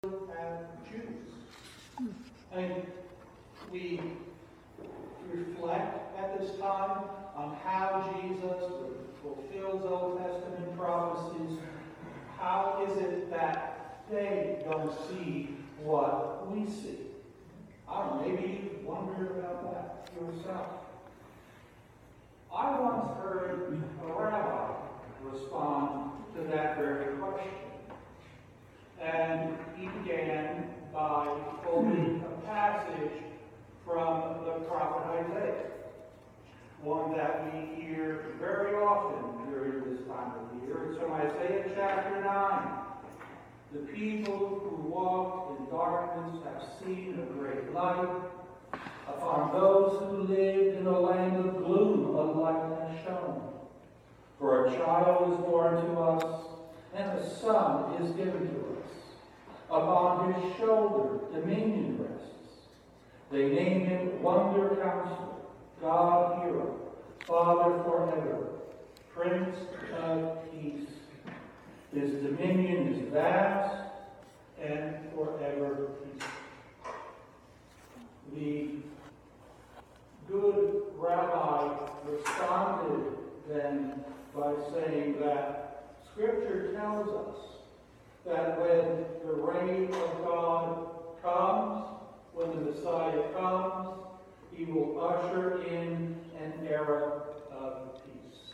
and Jews. And we reflect at this time on how Jesus fulfills Old Testament prophecies. How is it that they don't see what we see? I don't know, maybe you wondered about that yourself. I once heard a rabbi respond to that very question. And he began by quoting a passage from the prophet Isaiah, one that we hear very often during this time of year. It's from Isaiah chapter 9. The people who walked in darkness have seen a great light. Upon those who lived in a land of gloom, a light has shone. For a child is born to us, and a son is given to us. Upon his shoulder dominion rests. They name him Wonder Counselor, God Hero, Father forever, Prince of Peace. His dominion is vast and forever peace. The good rabbi responded then by saying that Scripture tells us that when the reign of God comes, when the Messiah comes, he will usher in an era of peace.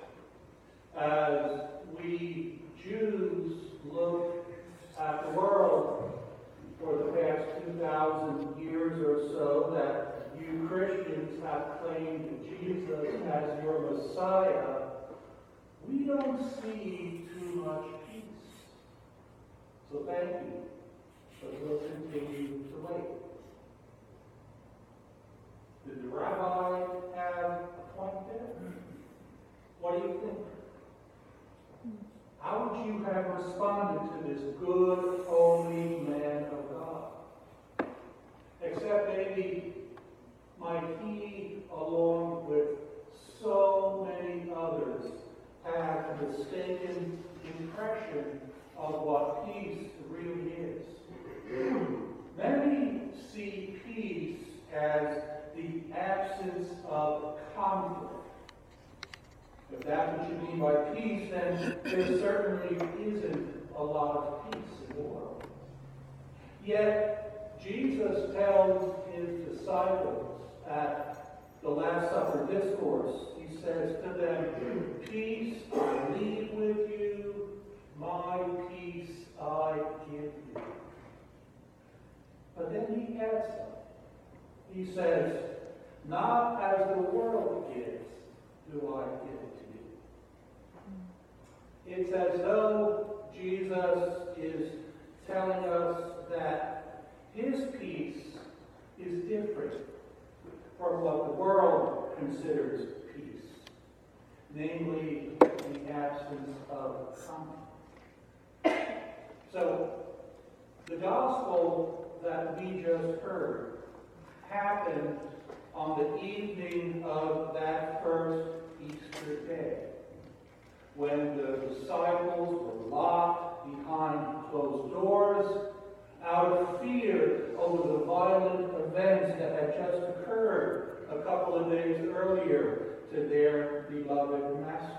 As we Jews look at the world for the past 2,000 years or so that you Christians have claimed Jesus as your Messiah, we don't see too much peace. So thank you, but we'll continue to wait. Did the rabbi have a point there? What do you think? How would you have responded to this good, holy man of God? Except maybe might he, along with so many others, have a mistaken impression of what peace really is. Many see peace as the absence of conflict. If that's what you mean by peace, then there certainly isn't a lot of peace in the world. Yet, Jesus tells his disciples at the Last Supper discourse, he says to them, "Peace I leave with you, my peace I give you." But then he adds something. He says, "Not as the world gives, do I give it to you." It's as though Jesus is telling us that his peace is different from what the world considers peace, namely the absence of conflict. So, the gospel that we just heard happened on the evening of that first Easter day, when the disciples were locked behind closed doors out of fear over the violent events that had just occurred a couple of days earlier to their beloved Master.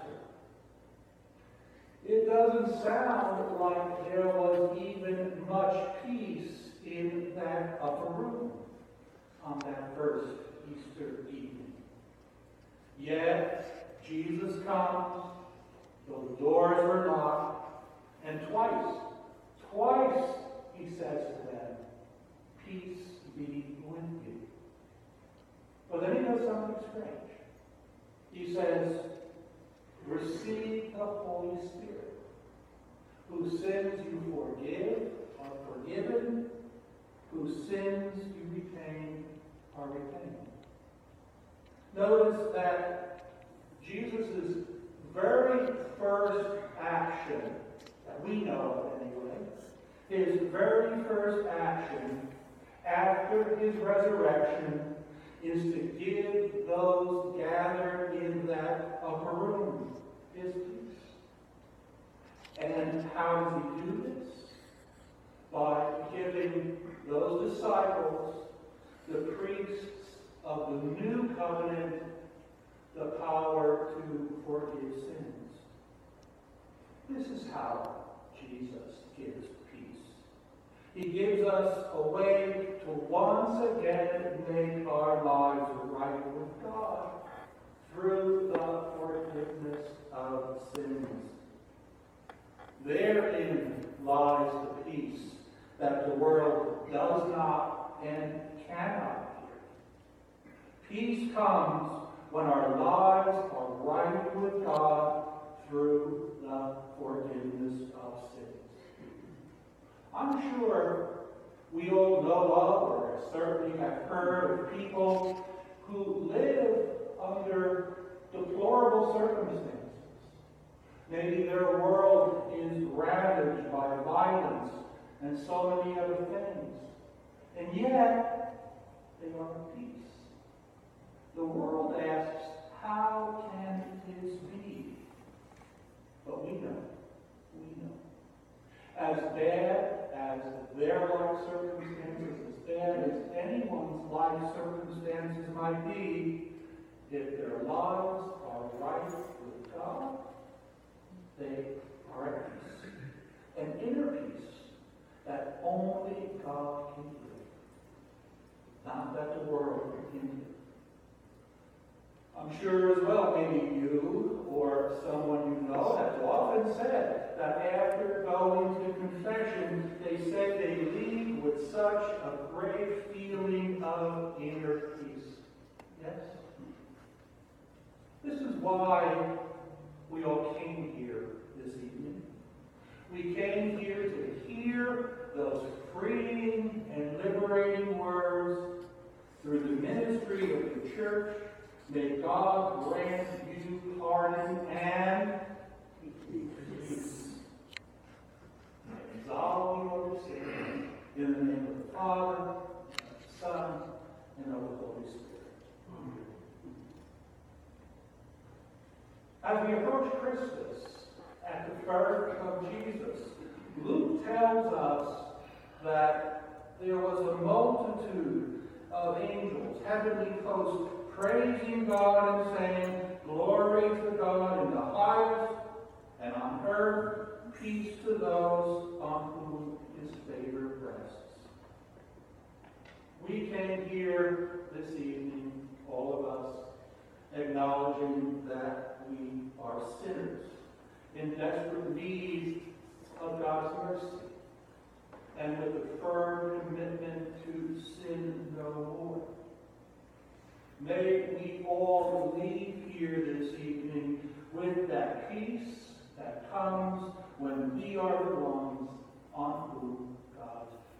It doesn't sound like there was even much peace in that upper room on that first Easter evening. Yet, Jesus comes, though the doors were locked, and twice he says to them, "Peace be with you." But then he does something strange. He says, "Receive the Holy Spirit. Whose sins you forgive are forgiven, whose sins you retain are retained." Notice that Jesus' very first action, that we know of anyway, his very first action after his resurrection is to give those gathered in that upper room his peace. And how does he do this? by giving those disciples, the priests of the new covenant, the power to forgive sins. This is how Jesus gives peace. He gives us a way to once again make our lives right with God through the forgiveness of sins. Therein lies the peace that the world does not and cannot give. Peace comes when our lives are right with God through the forgiveness of sins. I'm sure we all know of, or certainly have heard of people who live under deplorable circumstances. Maybe their world is ravaged by violence and so many other things. And yet, they are at peace. The world asks, how can this be? But we know. As bad as their life circumstances, as bad as anyone's life circumstances might be, if their lives are right with God, they are at peace. An inner peace that only God can give, not that the world can give. I'm sure as well, maybe you or someone you know has often said that after going to confession, they say they leave with such a great feeling of inner peace. Yes? This is why we all came here this evening. We came here to hear those freeing and liberating words through the ministry of the church. May God grant you pardon and peace. Absolve you of your sins in the name of the Father, and of the Son, and of the Holy Spirit. As we approach Christmas at the birth of Jesus, Luke tells us that there was a multitude of angels, heavenly hosts, praising God and saying, "Glory to God in the highest, and on earth peace to those on whom his favor rests." We came here this evening, all of us, acknowledging that we are sinners in desperate need of God's mercy, and with a firm commitment to sin no more. May we all leave here this evening with that peace that comes when we are the ones on whom God's